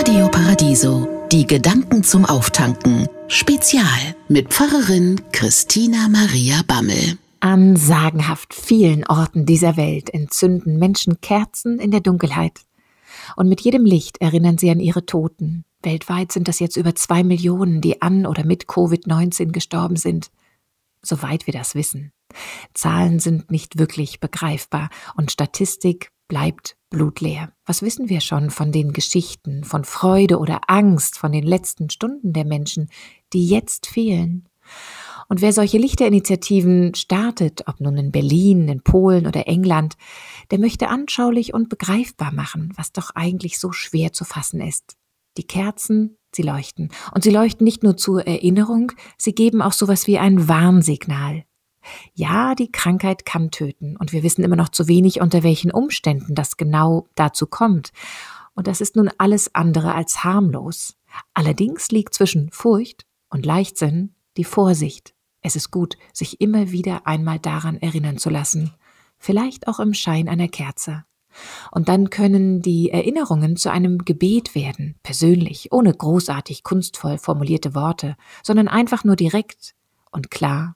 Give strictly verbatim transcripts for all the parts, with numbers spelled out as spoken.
Radio Paradiso, die Gedanken zum Auftanken. Spezial mit Pfarrerin Christina Maria Bammel. An sagenhaft vielen Orten dieser Welt entzünden Menschen Kerzen in der Dunkelheit. Und mit jedem Licht erinnern sie an ihre Toten. Weltweit sind das jetzt über zwei Millionen, die an oder mit Covid neunzehn gestorben sind. Soweit wir das wissen. Zahlen sind nicht wirklich begreifbar und Statistik bleibt blutleer. Was wissen wir schon von den Geschichten, von Freude oder Angst, von den letzten Stunden der Menschen, die jetzt fehlen? Und wer solche Lichterinitiativen startet, ob nun in Berlin, in Polen oder England, der möchte anschaulich und begreifbar machen, was doch eigentlich so schwer zu fassen ist. Die Kerzen, sie leuchten. Und sie leuchten nicht nur zur Erinnerung, sie geben auch sowas wie ein Warnsignal. Ja, die Krankheit kann töten und wir wissen immer noch zu wenig, unter welchen Umständen das genau dazu kommt. Und das ist nun alles andere als harmlos. Allerdings liegt zwischen Furcht und Leichtsinn die Vorsicht. Es ist gut, sich immer wieder einmal daran erinnern zu lassen. Vielleicht auch im Schein einer Kerze. Und dann können die Erinnerungen zu einem Gebet werden, persönlich, ohne großartig kunstvoll formulierte Worte, sondern einfach nur direkt und klar.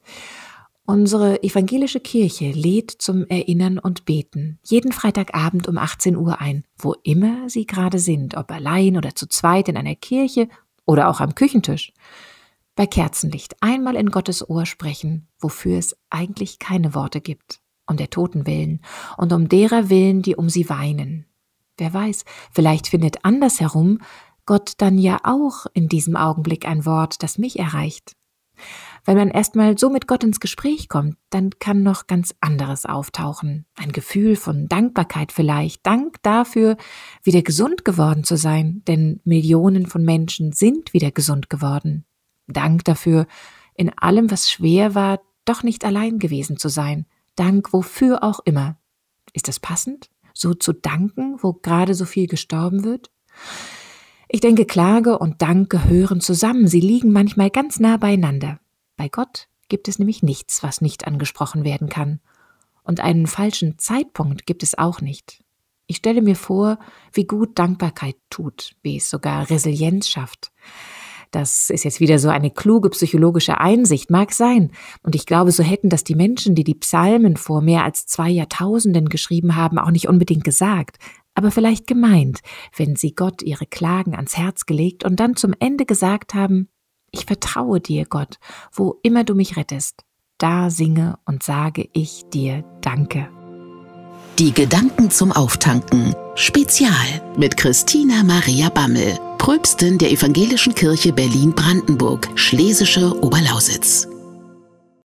Unsere evangelische Kirche lädt zum Erinnern und Beten jeden Freitagabend um achtzehn Uhr ein, wo immer Sie gerade sind, ob allein oder zu zweit in einer Kirche oder auch am Küchentisch. Bei Kerzenlicht einmal in Gottes Ohr sprechen, wofür es eigentlich keine Worte gibt, um der Toten willen und um derer willen, die um sie weinen. Wer weiß, vielleicht findet andersherum Gott dann ja auch in diesem Augenblick ein Wort, das mich erreicht. Wenn man erstmal so mit Gott ins Gespräch kommt, dann kann noch ganz anderes auftauchen. Ein Gefühl von Dankbarkeit vielleicht, Dank dafür, wieder gesund geworden zu sein, denn Millionen von Menschen sind wieder gesund geworden. Dank dafür, in allem, was schwer war, doch nicht allein gewesen zu sein. Dank wofür auch immer. Ist das passend, so zu danken, wo gerade so viel gestorben wird? Ich denke, Klage und Dank gehören zusammen. Sie liegen manchmal ganz nah beieinander. Bei Gott gibt es nämlich nichts, was nicht angesprochen werden kann. Und einen falschen Zeitpunkt gibt es auch nicht. Ich stelle mir vor, wie gut Dankbarkeit tut, wie es sogar Resilienz schafft. Das ist jetzt wieder so eine kluge psychologische Einsicht, mag sein. Und ich glaube, so hätten das die Menschen, die die Psalmen vor mehr als zwei Jahrtausenden geschrieben haben, auch nicht unbedingt gesagt, aber vielleicht gemeint, wenn sie Gott ihre Klagen ans Herz gelegt und dann zum Ende gesagt haben: Ich vertraue dir, Gott, wo immer du mich rettest. Da singe und sage ich dir Danke. Die Gedanken zum Auftanken. Spezial mit Christina Maria Bammel, Pröpstin der Evangelischen Kirche Berlin-Brandenburg, Schlesische Oberlausitz.